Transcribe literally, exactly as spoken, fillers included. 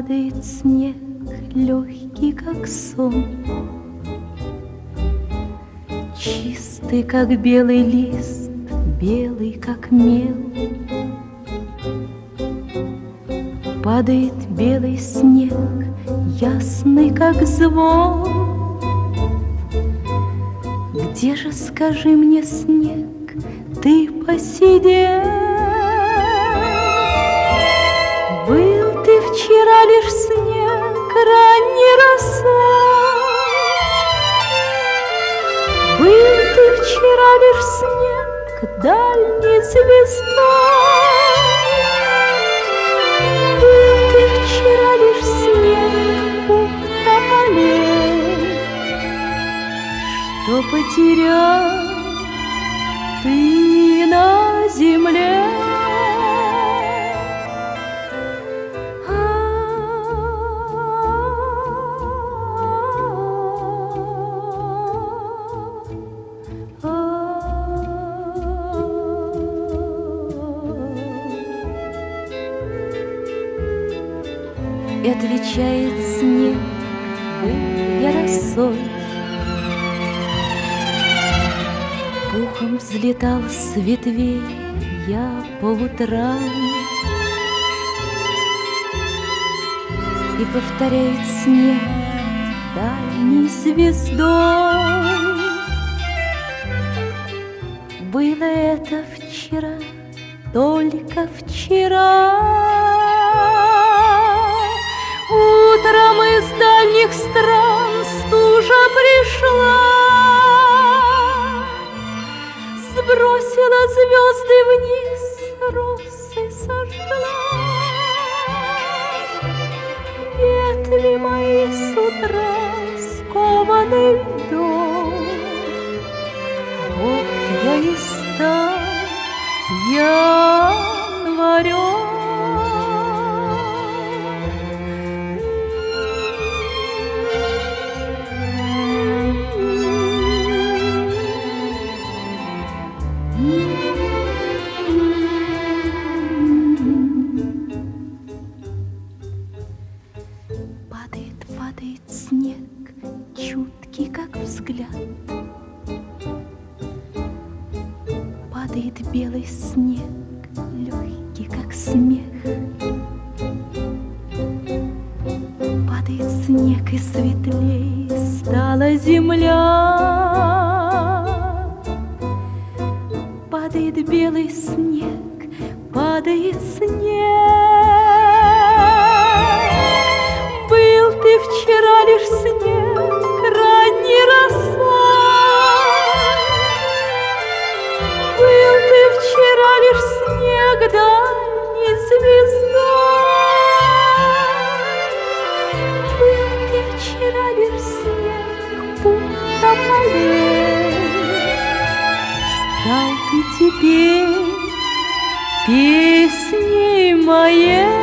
Падает снег, легкий, как сон, чистый, как белый лист, белый, как мел. Падает белый снег, ясный, как звон. Где же, скажи мне, снег, ты посидел? Был ты вчера лишь снег, ранней росой. Был ты вчера лишь снег, дальней звездой. Был ты вчера лишь снег, бухта полей, что потерял ты на земле. И отвечает снег, был я росой. Пухом взлетал с ветвей я по утрам. И повторяет снег дальней звездой. Было это вчера, только вчера. Утром из дальних стран стужа пришла, сбросила звезды вниз, росы сожгла. Ветви мои с утра скованы льдом. Вот я и стал январем. Падает, падает снег, чуткий, как взгляд. Падает белый снег, легкий, как смех. Падает снег, и светлей стала земля. Падает белый снег, падает снег. Был ты вчера лишь снег, ранней росой. Был ты вчера лишь снег, дальней звездой. Был ты вчера лишь снег, бухта полей. Стал ты теперь песней моей.